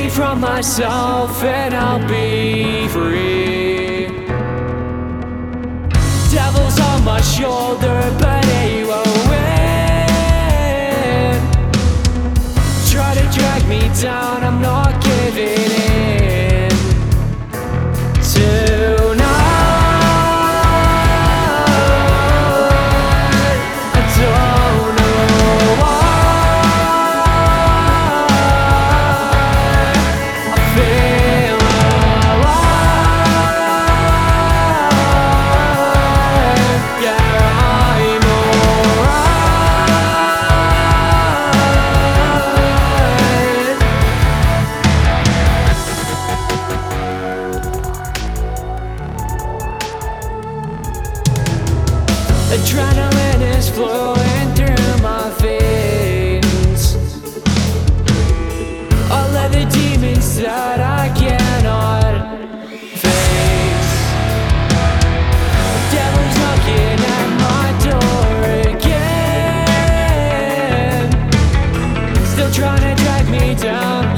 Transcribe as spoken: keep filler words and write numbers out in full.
from myself and I'll be free. Devil's on my shoulder, but he won't win. Try to drag me down, I'm not giving in. Tonight I don't know why I feel alive. Yeah, I'm alright. Adrenaline is flowing through my veins. All of the demons that I cannot face. Devil's knocking at my door again, still trying to drag me down.